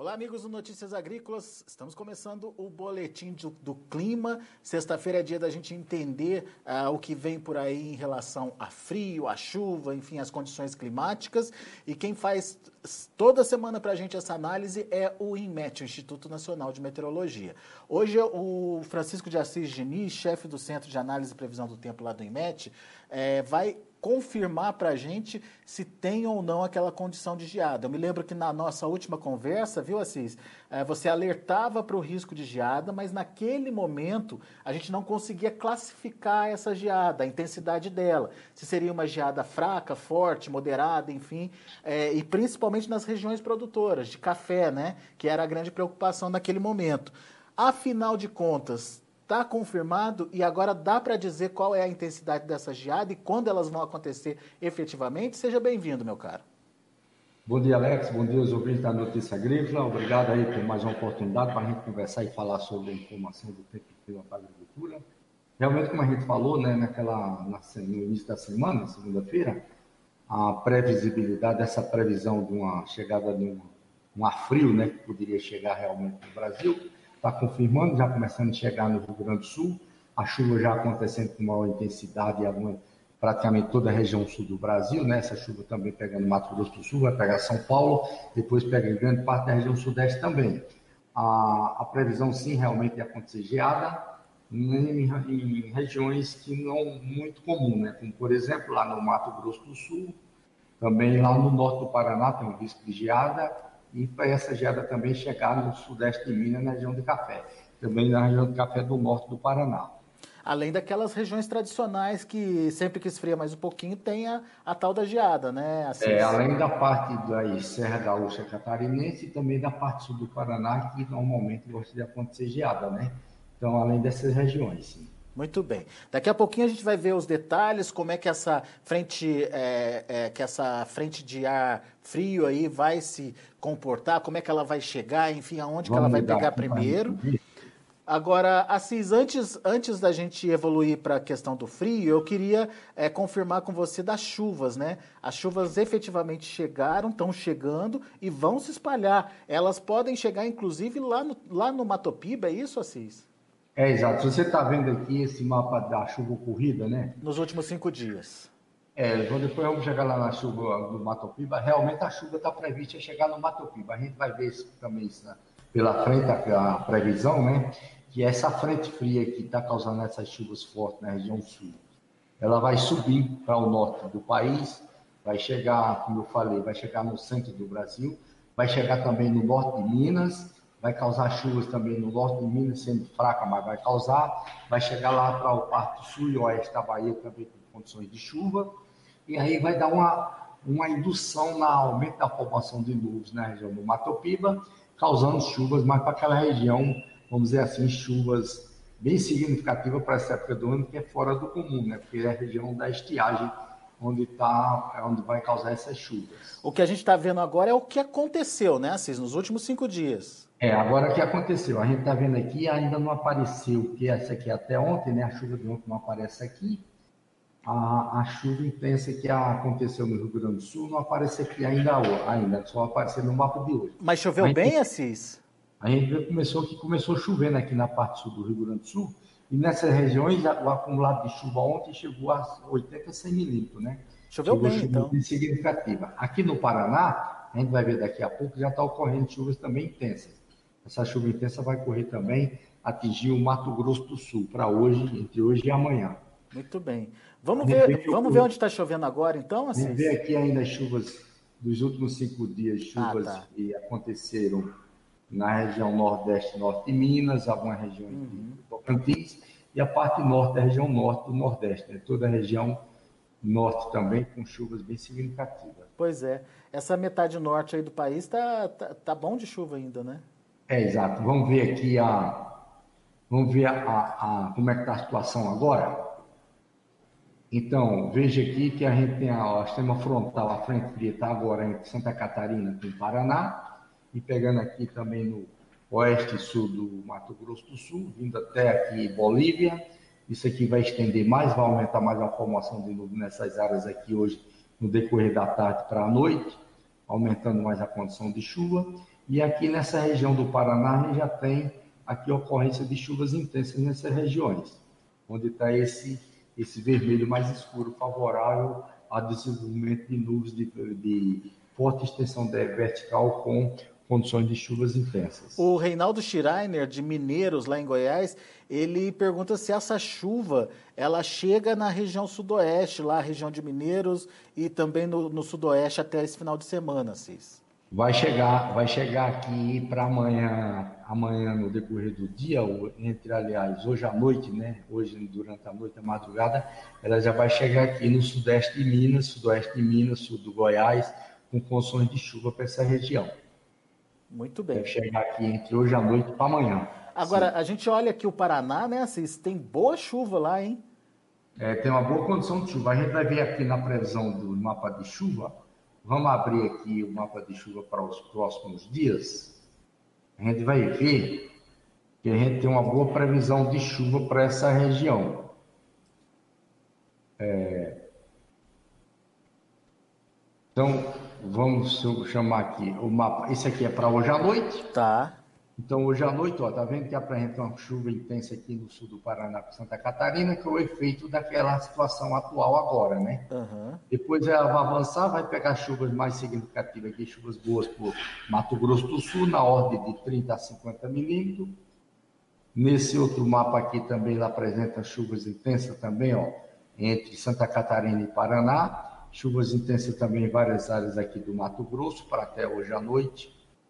Olá, amigos do Notícias Agrícolas. Estamos começando o boletim do clima. Sexta-feira é dia da gente entender o que vem por aí em relação a frio, a chuva, enfim, as condições climáticas. E quem faz toda semana para a gente essa análise é o INMET, o Instituto Nacional de Meteorologia. Hoje o Francisco de Assis Diniz, chefe do Centro de Análise e Previsão do Tempo lá do INMET, vai confirmar para a gente se tem ou não aquela condição de geada. Eu me lembro que na nossa última conversa, viu, Assis, você alertava para o risco de geada, mas naquele momento a gente não conseguia classificar essa geada, a intensidade dela, se seria uma geada fraca, forte, moderada, enfim, e principalmente nas regiões produtoras de café, né, que era a grande preocupação naquele momento. Afinal de contas, está confirmado e agora dá para dizer qual é a intensidade dessa geada e quando elas vão acontecer efetivamente? Seja bem-vindo, meu caro. Bom dia, Alex. Bom dia aos ouvintes da Notícia Agrícola. Obrigado aí por mais uma oportunidade para a gente conversar e falar sobre a informação do tempo e clima para a agricultura. Realmente, como a gente falou, né, no início da semana, segunda-feira, a previsibilidade, essa previsão de uma chegada de um ar frio, né, que poderia chegar realmente no Brasil, está confirmando, já começando a chegar no Rio Grande do Sul, a chuva já acontecendo com maior intensidade em praticamente toda a região sul do Brasil, né? Essa chuva também pegando Mato Grosso do Sul, vai pegar São Paulo, depois pega em grande parte da região sudeste também. A previsão, sim, realmente de acontecer geada em regiões que não muito comum, né? Como, por exemplo, lá no Mato Grosso do Sul, também lá no norte do Paraná tem um risco de geada, e para essa geada também chegar no sudeste de Minas, na região de Café, também na região de Café do norte do Paraná. Além daquelas regiões tradicionais que sempre que esfria mais um pouquinho tem a tal da geada, né? Além da parte da Serra Gaúcha Catarinense e também da parte sul do Paraná, que normalmente gosta de acontecer geada, né? Então, além dessas regiões, sim. Muito bem. Daqui a pouquinho a gente vai ver os detalhes, como é que essa frente de ar frio aí vai se comportar, como é que ela vai chegar, enfim, aonde que ela vai pegar primeiro. Agora, Assis, antes da gente evoluir para a questão do frio, eu queria confirmar com você das chuvas, né? As chuvas efetivamente chegaram, estão chegando e vão se espalhar. Elas podem chegar, inclusive, lá no Mato Piba, é isso, Assis? Exato. Você está vendo aqui esse mapa da chuva ocorrida, né? Nos últimos 5 dias. Depois vamos chegar lá na chuva do Mato Piba. Realmente a chuva está prevista chegar no Mato Piba. A gente vai ver isso também pela frente, a previsão, né? Que essa frente fria que está causando essas chuvas fortes na região sul, ela vai subir para o norte do país, vai chegar, como eu falei, vai chegar no centro do Brasil, vai chegar também no norte de Minas, vai causar chuvas também no norte de Minas, sendo fraca, mas vai causar, vai chegar lá para o parte sul e oeste da Bahia também com condições de chuva, e aí vai dar uma indução no aumento da formação de nuvens na região do Mato Piba, causando chuvas mais para aquela região, vamos dizer assim, chuvas bem significativas para essa época do ano, que é fora do comum, né? Porque é a região da estiagem onde vai causar essas chuvas. O que a gente está vendo agora é o que aconteceu, né, Assis, nos últimos 5 dias. Agora o que aconteceu? A gente está vendo aqui, ainda não apareceu, que essa aqui até ontem, né? A chuva de ontem não aparece aqui. A chuva intensa que aconteceu no Rio Grande do Sul não aparece aqui ainda só apareceu no mapa de hoje. Mas choveu bem, Assis? A gente viu que começou chovendo aqui na parte sul do Rio Grande do Sul, e nessas regiões o acumulado de chuva ontem chegou a 80 a 100 milímetros, né? Choveu bem, chuva então. Bem significativa. Aqui no Paraná, a gente vai ver daqui a pouco, já está ocorrendo chuvas também intensas. Essa chuva intensa vai ocorrer também, atingir o Mato Grosso do Sul, para hoje, entre hoje e amanhã. Muito bem. Vamos ver onde está chovendo agora, então, Assis? A gente vê aqui ainda as chuvas dos últimos 5 dias, chuvas que aconteceram na região nordeste, norte de Minas, algumas regiões de Tocantins, e a parte norte, da região norte do nordeste, né? Toda a região norte também, com chuvas bem significativas. Pois é. Essa metade norte aí do país tá bom de chuva ainda, né? Exato. Vamos ver aqui como é que está a situação agora. Então, veja aqui que a gente tem a sistema frontal, a frente fria está agora entre Santa Catarina e Paraná, e pegando aqui também no oeste e sul do Mato Grosso do Sul, vindo até aqui Bolívia. Isso aqui vai estender mais, vai aumentar mais a formação de nuvem nessas áreas aqui hoje, no decorrer da tarde para a noite, aumentando mais a condição de chuva. E aqui nessa região do Paraná, a gente já tem aqui ocorrência de chuvas intensas nessas regiões, onde está esse vermelho mais escuro, favorável ao desenvolvimento de nuvens de forte extensão vertical com condições de chuvas intensas. O Reinaldo Schreiner, de Mineiros, lá em Goiás, ele pergunta se essa chuva ela chega na região sudoeste, lá, a região de Mineiros, e também no sudoeste até esse final de semana, Cis. Vai chegar aqui para amanhã no decorrer do dia, aliás, hoje à noite, né? Hoje, durante a noite, a madrugada, ela já vai chegar aqui no sudeste de Minas, sudoeste de Minas, sul do Goiás, com condições de chuva para essa região. Muito bem. Deve chegar aqui entre hoje à noite para amanhã. Agora, Sim. a gente olha aqui o Paraná, né, Cis? Tem boa chuva lá, hein? Tem uma boa condição de chuva. A gente vai ver aqui na previsão do mapa de chuva. Vamos abrir aqui o mapa de chuva para os próximos dias. A gente vai ver que a gente tem uma boa previsão de chuva para essa região. Então, vamos chamar aqui o mapa. Esse aqui é para hoje à noite. Tá. Então, hoje à noite, ó, tá vendo que apresenta uma chuva intensa aqui no sul do Paraná com Santa Catarina, que é o efeito daquela situação atual agora, né? Uhum. Depois ela vai avançar, vai pegar chuvas mais significativas aqui, chuvas boas por Mato Grosso do Sul, na ordem de 30 a 50 milímetros. Nesse outro mapa aqui também ela apresenta chuvas intensas também, ó, entre Santa Catarina e Paraná. Chuvas intensas também em várias áreas aqui do Mato Grosso, para até hoje à noite.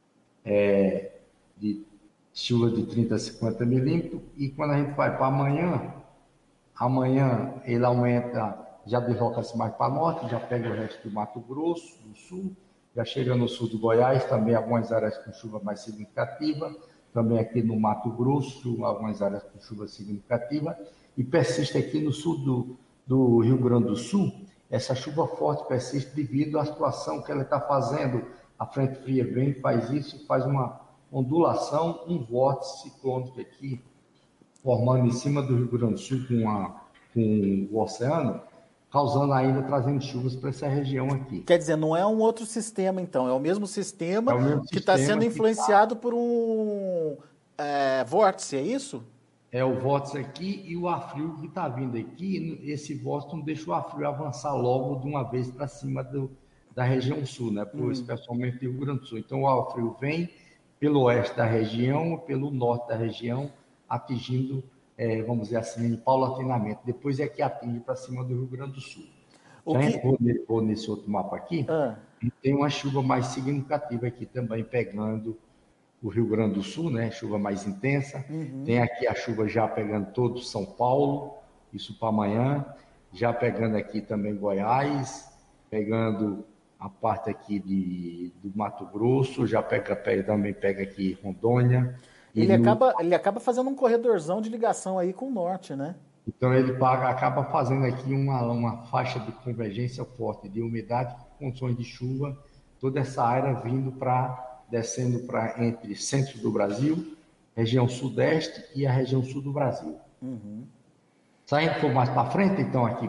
De chuva de 30 a 50 milímetros. E quando a gente vai para amanhã ele aumenta, já desloca-se mais para norte, já pega o resto do Mato Grosso, do sul, já chega no sul do Goiás, também algumas áreas com chuva mais significativa, também aqui no Mato Grosso, algumas áreas com chuva significativa, e persiste aqui no sul do Rio Grande do Sul. Essa chuva forte persiste devido à situação que ela está fazendo. A frente fria vem, faz isso e faz uma ondulação, um vórtice ciclônico aqui, formando em cima do Rio Grande do Sul com o oceano, causando ainda, trazendo chuvas para essa região aqui. Quer dizer, não é um outro sistema, então, é o mesmo sistema que está sendo influenciado por um vórtice, é isso? É o vórtice aqui e o ar frio que está vindo aqui, esse vórtice não deixa o ar frio avançar logo de uma vez para cima da região sul, né? Especialmente do Rio Grande do Sul. Então o ar frio vem pelo oeste da região, pelo norte da região, atingindo, vamos dizer assim, paulatinamente. Depois é que atinge para cima do Rio Grande do Sul. Vou nesse outro mapa aqui, e tem uma chuva mais significativa aqui também, pegando o Rio Grande do Sul, né? Chuva mais intensa. Tem aqui a chuva já pegando todo São Paulo, isso para amanhã, já pegando aqui também Goiás, pegando a parte aqui do Mato Grosso, já também pega aqui Rondônia. Ele acaba fazendo um corredorzão de ligação aí com o norte, né? Então ele acaba fazendo aqui uma faixa de convergência forte de umidade com condições de chuva, toda essa área descendo para entre centro do Brasil, região sudeste e a região sul do Brasil. Saindo por mais para frente, então aqui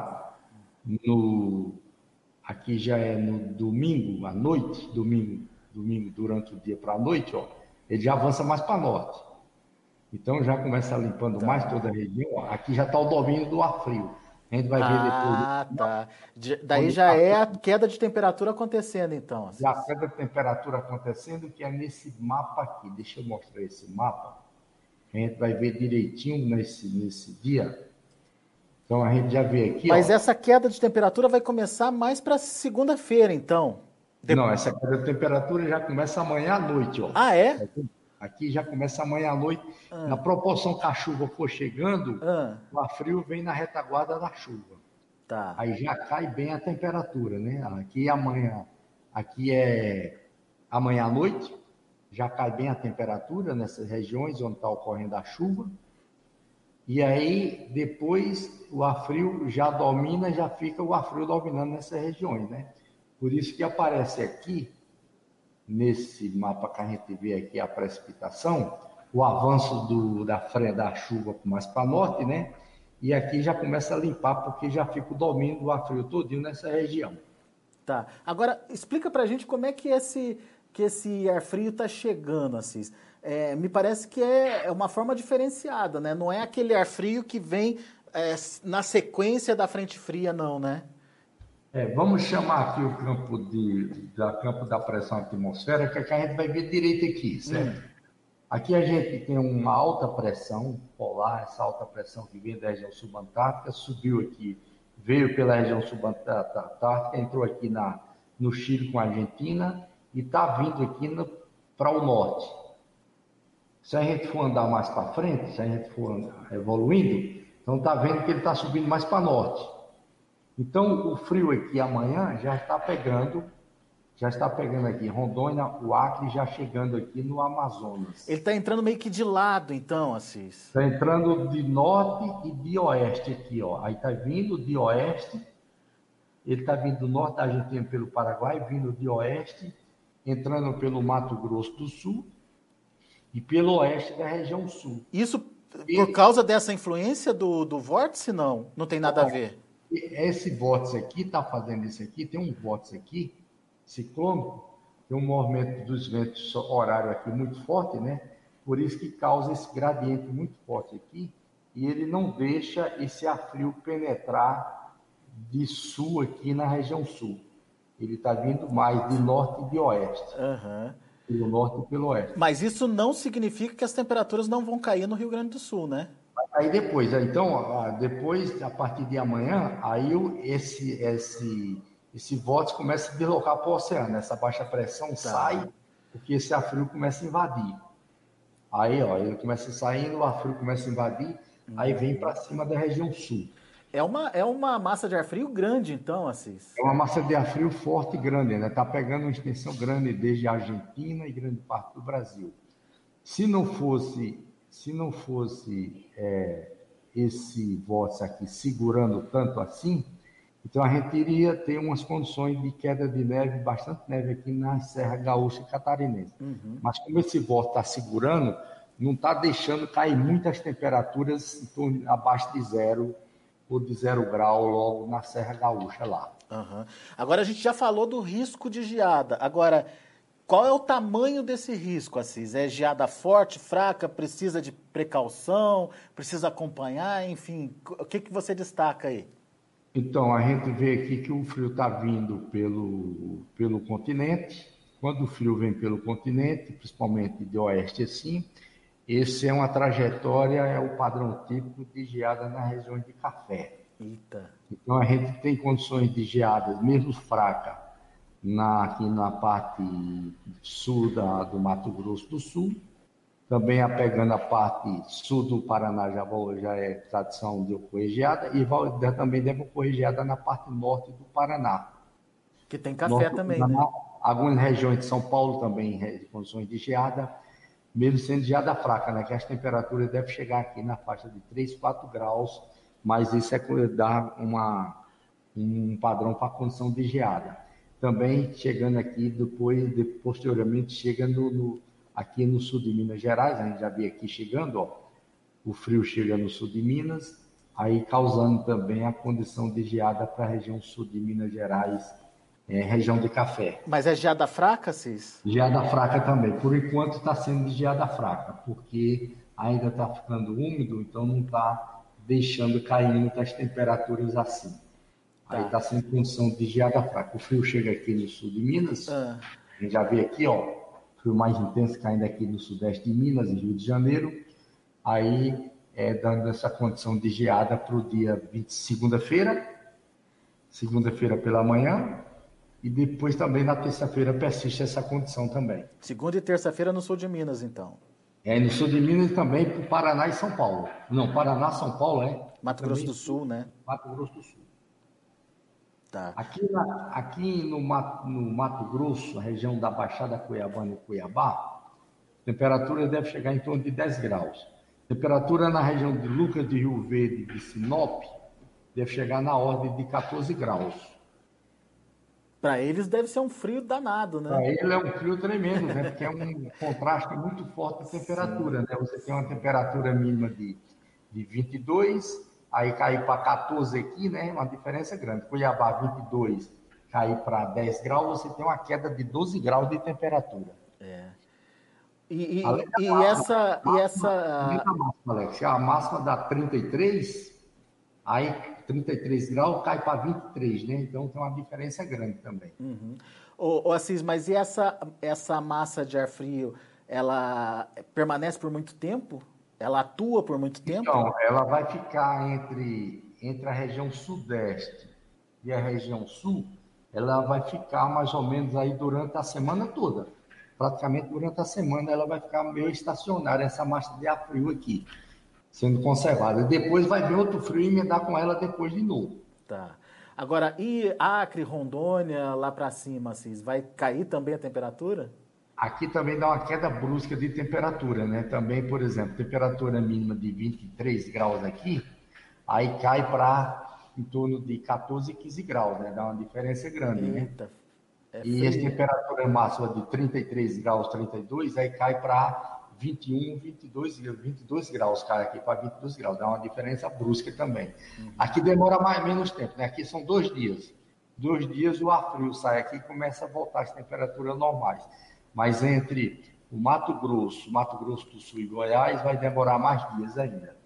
aqui já é no domingo à noite, domingo durante o dia para a noite, ó, ele já avança mais para norte. Então já começa limpando mais toda a região. Ó. Aqui já está o domínio do ar frio. A gente vai ver depois. Tá. Daí já é a queda de temperatura acontecendo, então. Já a queda de temperatura acontecendo, que é nesse mapa aqui. Deixa eu mostrar esse mapa. A gente vai ver direitinho nesse dia. Então a gente já vê aqui. Mas essa queda de temperatura vai começar mais para segunda-feira, então. Não, essa queda de temperatura já começa amanhã à noite, ó. Ah, é? Aqui já começa amanhã à noite. Na proporção que a chuva for chegando, o ar frio vem na retaguarda da chuva. Tá. Aí já cai bem a temperatura, né? Aqui é amanhã à noite, já cai bem a temperatura nessas regiões onde está ocorrendo a chuva. E aí, depois, o ar frio já domina, já fica o ar frio dominando nessas regiões, né? Por isso que aparece aqui, nesse mapa que a gente vê aqui, a precipitação, o avanço da chuva mais para norte, né? E aqui já começa a limpar, porque já fica o domínio do ar frio todinho nessa região. Tá. Agora, explica pra gente como é que que esse ar frio está chegando, Assis? Me parece que é uma forma diferenciada, né? Não é aquele ar frio que vem na sequência da frente fria, não, né? Vamos chamar aqui o campo da pressão atmosférica, que a gente vai ver direito aqui, certo? Aqui a gente tem uma alta pressão polar, essa alta pressão que vem da região subantártica, subiu aqui, veio pela região subantártica, entrou aqui no Chile com a Argentina e está vindo aqui para o norte. Se a gente for andar mais para frente, se a gente for evoluindo, então está vendo que ele está subindo mais para norte. Então o frio aqui amanhã já está pegando aqui Rondônia, o Acre, já chegando aqui no Amazonas. Ele está entrando meio que de lado, então, Assis. Está entrando de norte e de oeste aqui, ó. Aí está vindo de oeste, ele está vindo do norte da Argentina pelo Paraguai, vindo de oeste, entrando pelo Mato Grosso do Sul e pelo oeste da região sul. Isso por causa dessa influência do vórtice, não? Não tem nada a ver? Esse vórtice aqui está fazendo isso aqui, tem um vórtice aqui, ciclônico, tem um movimento dos ventos horário aqui muito forte, né? Por isso que causa esse gradiente muito forte aqui, e ele não deixa esse ar frio penetrar de sul aqui na região sul. Ele está vindo mais de norte e de oeste. Pelo norte e pelo oeste. Mas isso não significa que as temperaturas não vão cair no Rio Grande do Sul, né? Aí depois, depois, a partir de amanhã, aí esse vórtice começa a deslocar para o oceano. Essa baixa pressão sai, porque esse ar frio começa a invadir. Aí, ele começa saindo, o ar frio começa a invadir, aí vem para cima da região sul. É uma massa de ar frio grande, então, Assis? É uma massa de ar frio forte e grande, né? Está pegando uma extensão grande desde a Argentina e grande parte do Brasil. Se não fosse esse vórtice aqui segurando tanto assim, então a gente iria ter umas condições de queda de neve, bastante neve aqui na Serra Gaúcha e Catarinense. Mas como esse vórtice está segurando, não está deixando cair muitas temperaturas em torno, abaixo de zero ou de 0 grau logo na Serra Gaúcha lá. Agora a gente já falou do risco de geada. Agora, qual é o tamanho desse risco, Assis? É geada forte, fraca, precisa de precaução, precisa acompanhar, enfim, o que você destaca aí? Então, a gente vê aqui que o frio está vindo pelo continente. Quando o frio vem pelo continente, principalmente de oeste assim, esse é uma trajetória, é o padrão típico de geada nas regiões de café. Eita. Então, a gente tem condições de geadas, mesmo fraca, aqui na parte sul do Mato Grosso do Sul, também pegando a parte sul do Paraná, já é tradição de ocorrer geada, e também deve ocorrer geada na parte norte do Paraná. Que tem café também, Paraná, né? Algumas regiões de São Paulo também, condições de geada, mesmo sendo geada fraca, né? Que as temperaturas devem chegar aqui na faixa de 3, 4 graus, mas isso dá um padrão para a condição de geada. Também chegando aqui, posteriormente, chega aqui no sul de Minas Gerais, a gente já viu aqui chegando, o frio chega no sul de Minas, aí causando também a condição de geada para a região sul de Minas Gerais, região de café. Mas é geada fraca, Cis? Geada fraca também. Por enquanto está sendo de geada fraca, porque ainda está ficando úmido, então não está deixando cair muitas temperaturas assim. Aí está sendo condição de geada fraca. O frio chega aqui no sul de Minas, a gente já vê aqui, frio mais intenso caindo aqui no sudeste de Minas, em Rio de Janeiro, aí dando essa condição de geada para o dia 20, segunda-feira pela manhã, e depois também na terça-feira persiste essa condição também. Segunda e terça-feira no sul de Minas, então. No sul de Minas e também para o Paraná e São Paulo. Não, Paraná, São Paulo, Mato Grosso do Sul, né? Mato Grosso do Sul. Tá. Aqui no Mato Grosso, a região da Baixada Cuiabana e Cuiabá, a temperatura deve chegar em torno de 10 graus. Temperatura na região de Lucas de Rio Verde e de Sinop deve chegar na ordem de 14 graus. Para eles deve ser um frio danado, né? Para ele é um frio tremendo, né? Porque é um contraste muito forte de temperatura, né? Você tem uma temperatura mínima de 22, aí cai para 14 aqui, né? Uma diferença grande. Cuiabá 22, cair para 10 graus, você tem uma queda de 12 graus de temperatura. E essa... A máxima, Alex, a máxima dá 33, aí 33 graus cai para 23, né? Então tem uma diferença grande também. Ô Assis, mas e essa massa de ar frio, ela permanece por muito tempo? Ela atua por muito tempo? Então, ela vai ficar entre a região sudeste e a região sul, ela vai ficar mais ou menos aí durante a semana toda. Praticamente durante a semana ela vai ficar meio estacionária, essa massa de ar frio aqui, sendo conservada. Depois vai vir outro frio e emendar com ela depois de novo. Tá. Agora, e Acre, Rondônia, lá para cima, Assis, vai cair também a temperatura? Aqui também dá uma queda brusca de temperatura, né? Também, por exemplo, temperatura mínima de 23 graus aqui, aí cai para em torno de 14, 15 graus, né? Dá uma diferença grande, Eita, né? E essa temperatura máxima de 33 graus, 32, aí cai para 21, 22 graus, cai aqui para 22 graus, dá uma diferença brusca também. Aqui demora menos tempo, né? Aqui são 2 dias. 2 dias o ar frio sai aqui e começa a voltar às temperaturas normais. Mas entre o Mato Grosso do Sul e Goiás vai demorar mais dias ainda.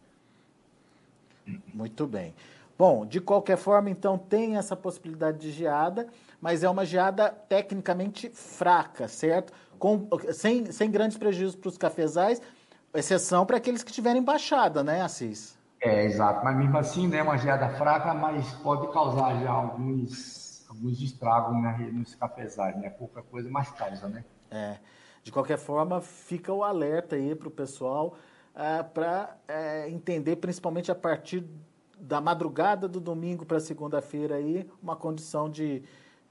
Muito bem. Bom, de qualquer forma, então, tem essa possibilidade de geada, mas é uma geada tecnicamente fraca, certo? Sem grandes prejuízos para os cafezais, exceção para aqueles que tiverem baixada, né, Assis? Exato. Mas mesmo assim, né, uma geada fraca, mas pode causar já alguns estragos, né, nos cafezais, né? Pouca coisa, mas causa, né? De qualquer forma, fica o alerta aí para o pessoal para entender, principalmente a partir da madrugada do domingo para segunda-feira, aí, uma condição de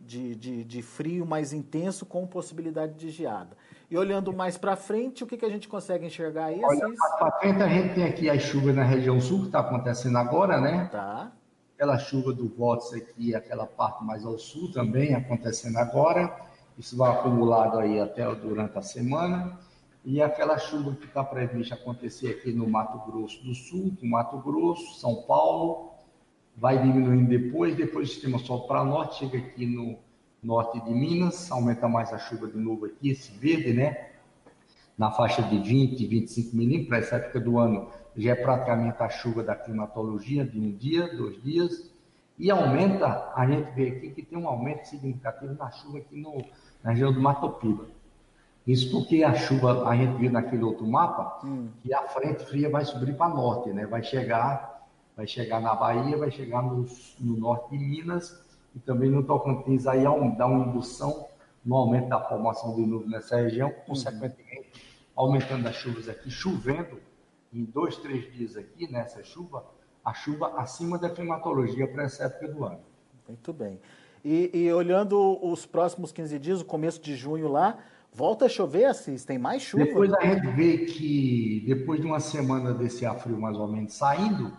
frio mais intenso com possibilidade de geada. E olhando mais para frente, o que a gente consegue enxergar aí, Assis? Olha, mais para frente a gente tem aqui as chuvas na região sul, que está acontecendo agora, né? Tá. Aquela chuva do vórtice aqui, aquela parte mais ao sul também acontecendo agora. Isso vai acumulado aí até durante a semana. E aquela chuva que está prevista acontecer aqui no Mato Grosso do Sul, no Mato Grosso, São Paulo, vai diminuindo depois o sistema sobe para norte, chega aqui no norte de Minas, aumenta mais a chuva de novo aqui, esse verde, né? Na faixa de 20, 25 milímetros, para essa época do ano, já é praticamente a chuva da climatologia, de 1 dia, 2 dias, e aumenta, a gente vê aqui que tem um aumento significativo na chuva aqui na região do Mato Piba. Isso porque a chuva, a gente viu naquele outro mapa, que a frente fria vai subir para norte, né? Vai chegar na Bahia, vai chegar no norte de Minas e também no Tocantins, aí dá uma indução no aumento da formação de nuvens nessa região, consequentemente aumentando as chuvas aqui, chovendo em 2, 3 dias aqui nessa chuva, a chuva acima da climatologia para essa época do ano. Muito bem. E olhando os próximos 15 dias, o começo de junho lá, volta a chover, Assis? Tem mais chuva? Depois a gente vê que, depois de uma semana desse ar frio mais ou menos saindo,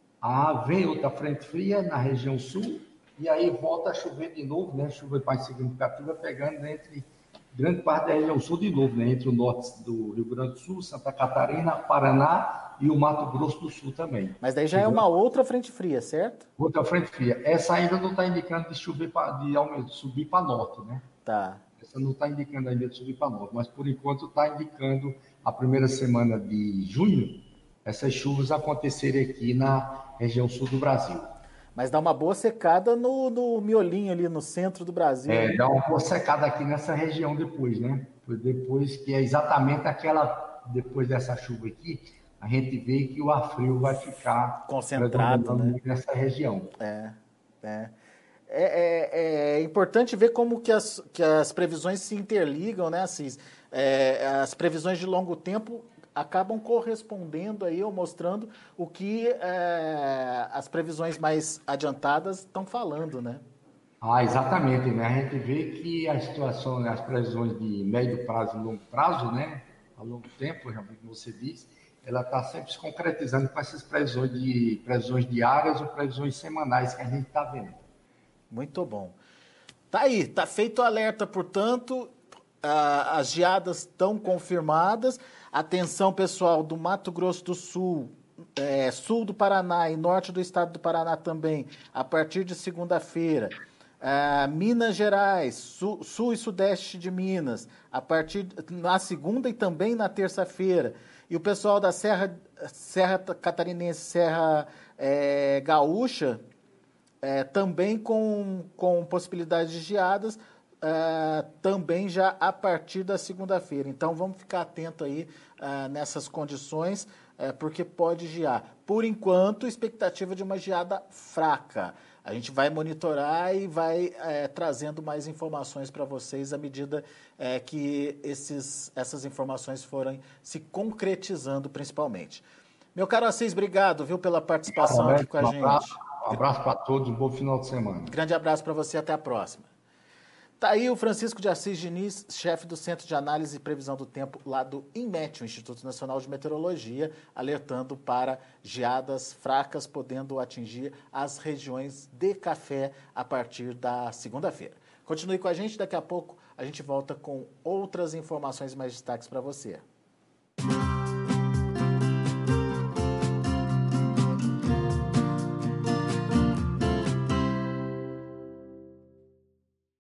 vem outra frente fria na região sul, e aí volta a chover de novo, né? Chuva mais significativa, pegando entre grande parte da região sul de novo, né? Entre o norte do Rio Grande do Sul, Santa Catarina, Paraná e o Mato Grosso do Sul também. Mas daí já é uma outra frente fria, certo? Outra frente fria. Essa ainda não está indicando de chover de subir para norte, né? Tá. Essa não está indicando ainda de subir para norte, mas por enquanto está indicando a primeira semana de junho, essas chuvas acontecerem aqui na região sul do Brasil. Mas dá uma boa secada no miolinho ali, no centro do Brasil. Dá uma boa secada aqui nessa região depois, né? Depois que é exatamente depois dessa chuva aqui, a gente vê que o ar frio vai ficar concentrado, né? Nessa região. É importante ver como que as previsões se interligam, né, Assis? As previsões de longo tempo acabam correspondendo aí ou mostrando o que as previsões mais adiantadas estão falando, né? Exatamente, né? A gente vê que a situação, né, as previsões de médio prazo e longo prazo, né, a longo tempo, realmente, como você disse, ela está sempre se concretizando com essas previsões diárias ou previsões semanais que a gente está vendo. Muito bom. Tá aí, tá feito o alerta, portanto, as geadas estão confirmadas. Atenção, pessoal, do Mato Grosso do Sul, sul do Paraná e norte do estado do Paraná também, a partir de segunda-feira, Minas Gerais, sul e sudeste de Minas, a partir na segunda e também na terça-feira. E o pessoal da Serra Catarinense, Serra Gaúcha, também com possibilidade de geadas, também já a partir da segunda-feira. Então vamos ficar atento aí nessas condições, porque pode gear. Por enquanto, expectativa de uma geada fraca. A gente vai monitorar e vai trazendo mais informações para vocês à medida que essas informações forem se concretizando, principalmente. Meu caro Assis, obrigado, viu, pela participação aqui com a gente. Um abraço para todos, um bom final de semana. Grande abraço para você, até a próxima. Tá aí o Francisco de Assis Diniz, chefe do Centro de Análise e Previsão do Tempo lá do INMET, o Instituto Nacional de Meteorologia, alertando para geadas fracas podendo atingir as regiões de Café a partir da segunda-feira. Continue com a gente, daqui a pouco a gente volta com outras informações e mais destaques para você.